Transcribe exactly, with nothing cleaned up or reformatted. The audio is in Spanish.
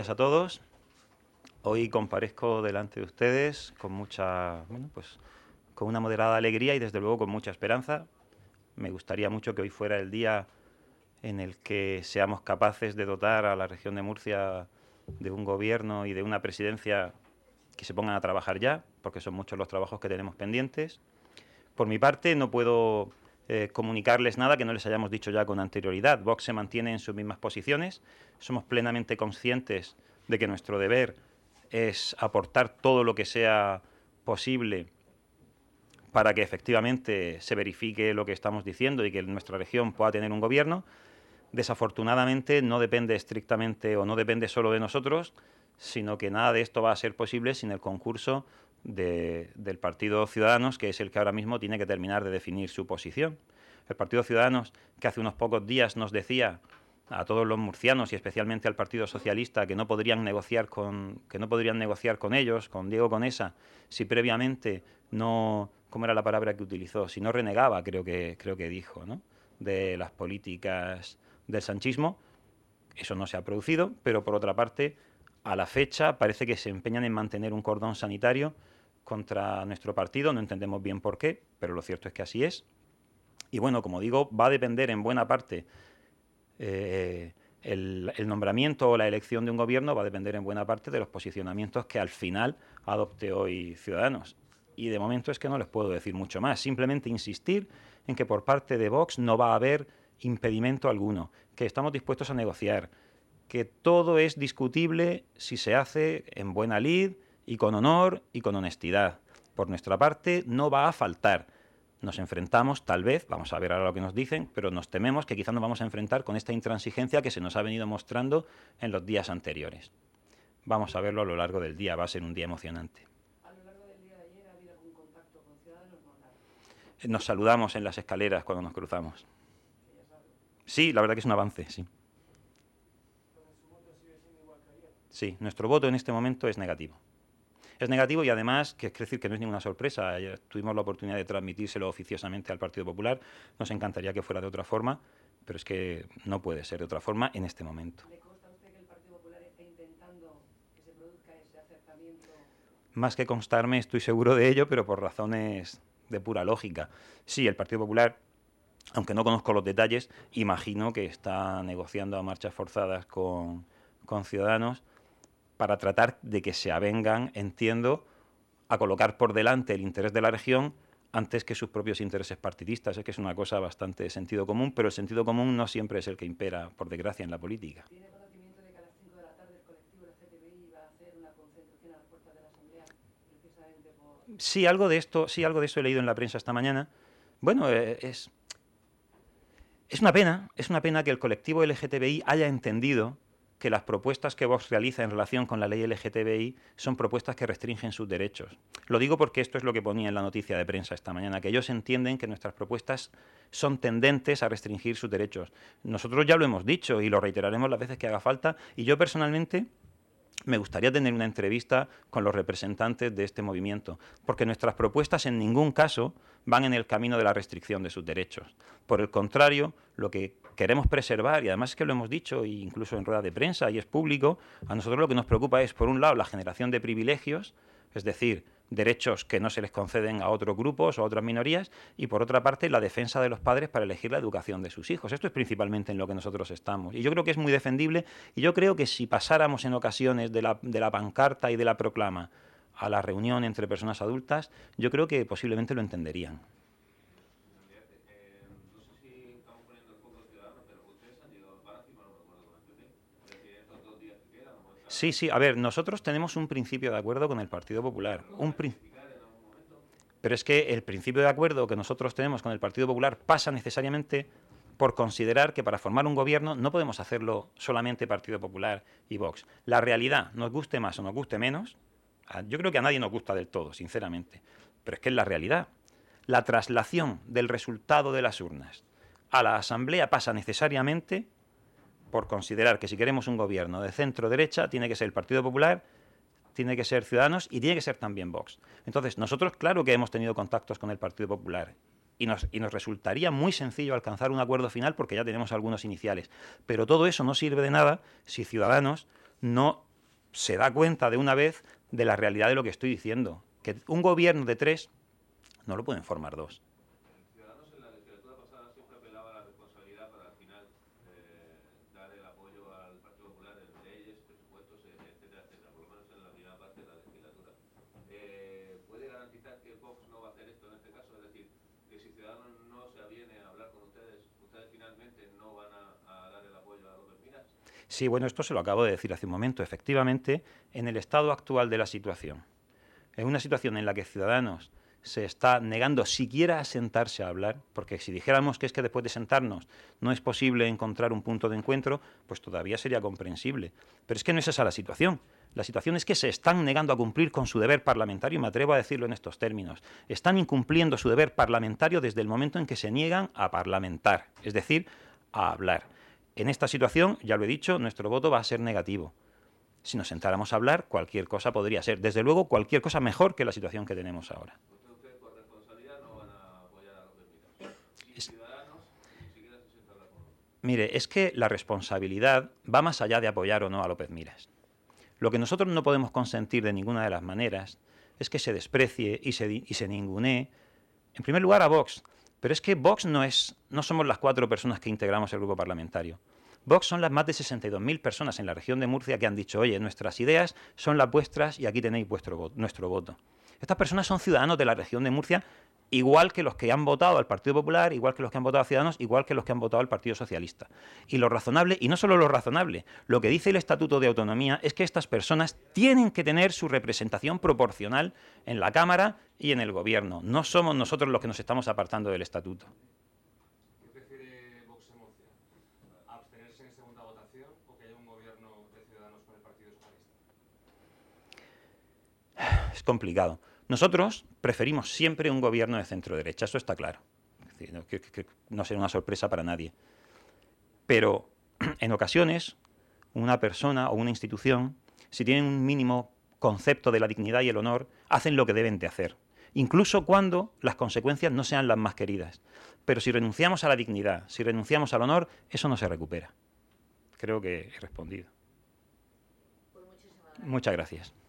días a todos. Hoy comparezco delante de ustedes con mucha, bueno, pues, con una moderada alegría y desde luego con mucha esperanza. Me gustaría mucho que hoy fuera el día en el que seamos capaces de dotar a la región de Murcia de un gobierno y de una presidencia que se pongan a trabajar ya, porque son muchos los trabajos que tenemos pendientes. Por mi parte, no puedo eh, comunicarles nada que no les hayamos dicho ya con anterioridad. Vox se mantiene en sus mismas posiciones. Somos plenamente conscientes de que nuestro deber es aportar todo lo que sea posible para que efectivamente se verifique lo que estamos diciendo y que nuestra región pueda tener un gobierno. Desafortunadamente no depende estrictamente o no depende solo de nosotros, sino que nada de esto va a ser posible sin el concurso de, del Partido Ciudadanos, que es el que ahora mismo tiene que terminar de definir su posición. El Partido Ciudadanos, que hace unos pocos días nos decía a todos los murcianos y especialmente al Partido Socialista que no podrían negociar con, que no podrían negociar con ellos, con Diego Conesa, si previamente no, ¿cómo era la palabra que utilizó? Si no renegaba, creo que, creo que dijo, ¿no?, de las políticas del sanchismo. Eso no se ha producido, pero por otra parte, a la fecha parece que se empeñan en mantener un cordón sanitario contra nuestro partido. No entendemos bien por qué, pero lo cierto es que así es. Y bueno, como digo, va a depender en buena parte eh, el, el nombramiento o la elección de un gobierno, va a depender en buena parte de los posicionamientos que al final adopte hoy Ciudadanos. Y de momento es que no les puedo decir mucho más. Simplemente insistir en que por parte de Vox no va a haber impedimento alguno, que estamos dispuestos a negociar, que todo es discutible si se hace en buena lid y con honor y con honestidad. Por nuestra parte no va a faltar. Nos enfrentamos, tal vez, vamos a ver ahora lo que nos dicen, pero nos tememos que quizás nos vamos a enfrentar con esta intransigencia que se nos ha venido mostrando en los días anteriores. Vamos a verlo a lo largo del día, va a ser un día emocionante. ¿A lo largo del día de ayer ha habido algún contacto con Ciudadanos? No, nada. Nos saludamos en las escaleras cuando nos cruzamos. Sí, la verdad que es un avance, sí. ¿Su voto sigue siendo igual que ayer? Sí, nuestro voto en este momento es negativo. Es negativo y además, que es decir que no es ninguna sorpresa, ayer tuvimos la oportunidad de transmitírselo oficiosamente al Partido Popular, nos encantaría que fuera de otra forma, pero es que no puede ser de otra forma en este momento. ¿Le consta a usted que el Partido Popular está intentando que se produzca ese acercamiento? Más que constarme, estoy seguro de ello, pero por razones de pura lógica. Sí, el Partido Popular, aunque no conozco los detalles, imagino que está negociando a marchas forzadas con, con Ciudadanos para tratar de que se avengan, entiendo, a colocar por delante el interés de la región antes que sus propios intereses partidistas. Es que es una cosa bastante de sentido común, pero el sentido común no siempre es el que impera, por desgracia, en la política. ¿Tiene conocimiento de que a las cinco de la tarde el colectivo L G T B I va a hacer una concentración a las puertas de la Asamblea precisamente por...? Sí, algo de esto, sí, algo de eso he leído en la prensa esta mañana. Bueno, eh, es, es una pena, es una pena que el colectivo L G T B I haya entendido que las propuestas que Vox realiza en relación con la ley L G T B I son propuestas que restringen sus derechos. Lo digo porque esto es lo que ponía en la noticia de prensa esta mañana, que ellos entienden que nuestras propuestas son tendentes a restringir sus derechos. Nosotros ya lo hemos dicho y lo reiteraremos las veces que haga falta, y yo personalmente me gustaría tener una entrevista con los representantes de este movimiento, porque nuestras propuestas en ningún caso van en el camino de la restricción de sus derechos. Por el contrario, lo que queremos preservar, y además es que lo hemos dicho incluso en rueda de prensa y es público, a nosotros lo que nos preocupa es, por un lado, la generación de privilegios, es decir, derechos que no se les conceden a otros grupos o a otras minorías, y por otra parte la defensa de los padres para elegir la educación de sus hijos. Esto es principalmente en lo que nosotros estamos, y yo creo que es muy defendible, y yo creo que si pasáramos en ocasiones de la, de la pancarta y de la proclama a la reunión entre personas adultas, yo creo que posiblemente lo entenderían. Sí, sí, a ver, nosotros tenemos un principio de acuerdo con el Partido Popular. Un pri- Pero es que el principio de acuerdo que nosotros tenemos con el Partido Popular pasa necesariamente por considerar que para formar un gobierno no podemos hacerlo solamente Partido Popular y Vox. La realidad, nos guste más o nos guste menos, yo creo que a nadie nos gusta del todo, sinceramente, pero es que es la realidad. La traslación del resultado de las urnas a la Asamblea pasa necesariamente por considerar que si queremos un gobierno de centro-derecha tiene que ser el Partido Popular, tiene que ser Ciudadanos y tiene que ser también Vox. Entonces, nosotros claro que hemos tenido contactos con el Partido Popular y nos, y nos resultaría muy sencillo alcanzar un acuerdo final porque ya tenemos algunos iniciales. Pero todo eso no sirve de nada si Ciudadanos no se da cuenta de una vez de la realidad de lo que estoy diciendo. Que un gobierno de tres no lo pueden formar dos. Ciudadanos en la legislatura pasada siempre apelaba a la responsabilidad para al final eh, dar el apoyo al Partido Popular en leyes, presupuestos, etcétera, etcétera, por lo menos en la primera parte de la legislatura. Eh, ¿Puede garantizar que Vox no va a hacer esto en este caso? Es decir, que si Ciudadanos no se aviene a hablar con ustedes, ustedes finalmente no van a, a dar el apoyo a López Miras. Sí, bueno, esto se lo acabo de decir hace un momento. Efectivamente, en el estado actual de la situación, en una situación en la que Ciudadanos se está negando siquiera a sentarse a hablar, porque si dijéramos que es que después de sentarnos no es posible encontrar un punto de encuentro, pues todavía sería comprensible. Pero es que no es esa la situación. La situación es que se están negando a cumplir con su deber parlamentario, y me atrevo a decirlo en estos términos. Están incumpliendo su deber parlamentario desde el momento en que se niegan a parlamentar, es decir, a hablar. En esta situación, ya lo he dicho, nuestro voto va a ser negativo. Si nos sentáramos a hablar, cualquier cosa podría ser. Desde luego, cualquier cosa mejor que la situación que tenemos ahora. Ustedes por responsabilidad no van a apoyar a López Miras. Y Es... Ciudadanos ni siquiera se sienta a hablar con López. Mire, es que la responsabilidad va más allá de apoyar o no a López Miras. Lo que nosotros no podemos consentir de ninguna de las maneras es que se desprecie y se, y se ningunee, en primer lugar, a Vox. Pero es que Vox no, es, no somos las cuatro personas que integramos el grupo parlamentario. Vox son las más de sesenta y dos mil personas en la región de Murcia que han dicho, oye, nuestras ideas son las vuestras y aquí tenéis vuestro, nuestro voto. Estas personas son ciudadanos de la región de Murcia, igual que los que han votado al Partido Popular, igual que los que han votado a Ciudadanos, igual que los que han votado al Partido Socialista. Y lo razonable, y no solo lo razonable, lo que dice el Estatuto de Autonomía es que estas personas tienen que tener su representación proporcional en la Cámara y en el Gobierno. No somos nosotros los que nos estamos apartando del Estatuto. ¿Qué prefiere Vox en Murcia? ¿Abstenerse en segunda votación o que haya un gobierno de Ciudadanos con el Partido Socialista? Es complicado. Nosotros preferimos siempre un gobierno de centro-derecha, eso está claro. Es decir, no, que, que no será una sorpresa para nadie. Pero en ocasiones, una persona o una institución, si tienen un mínimo concepto de la dignidad y el honor, hacen lo que deben de hacer, incluso cuando las consecuencias no sean las más queridas. Pero si renunciamos a la dignidad, si renunciamos al honor, eso no se recupera. Creo que he respondido. Pues muchísimas gracias. Muchas gracias.